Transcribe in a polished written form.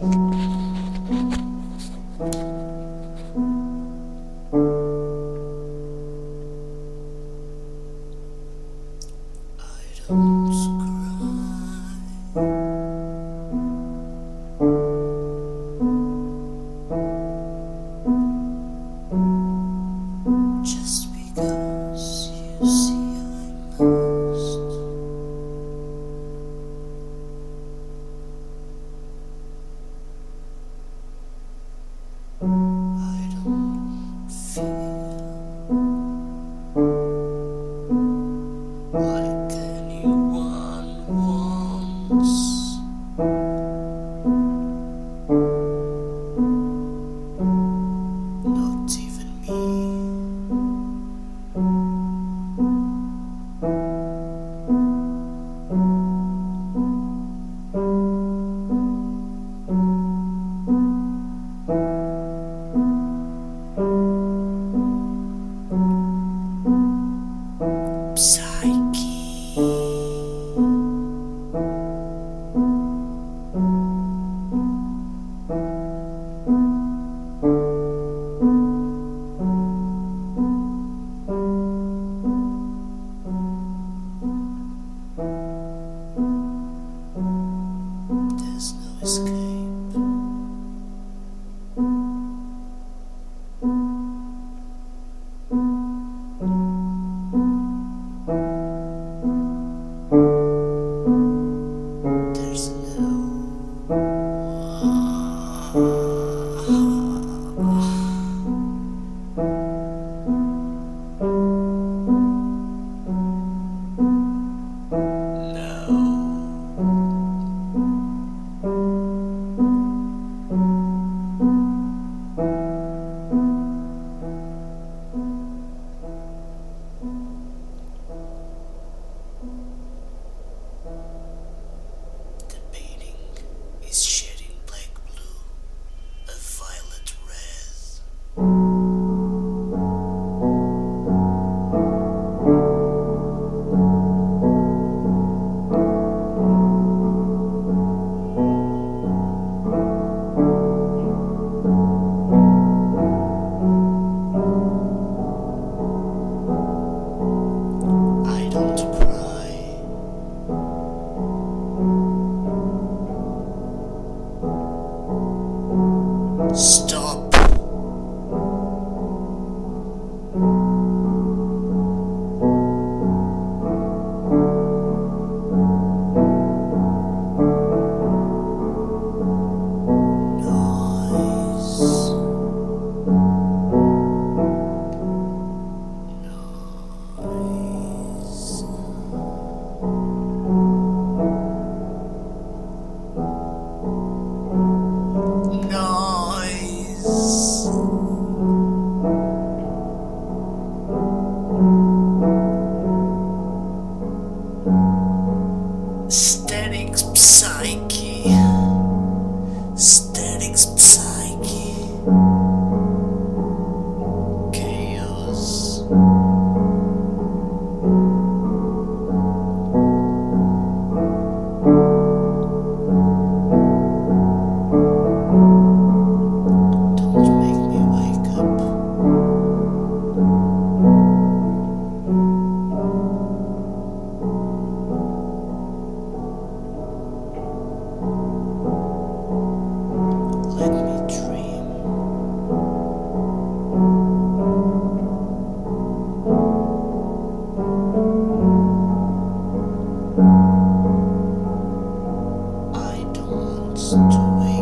Just because you see I'm lost, I don't feel like anyone wants. Not even me. There's no escape. There's The painting is shedding black blue, a violet red. I don't cry. Stop. Noise. Noise. Noise. Static psyche. Static psyche. Chaos. Don't make me wake up. Let me dream. I don't want to wake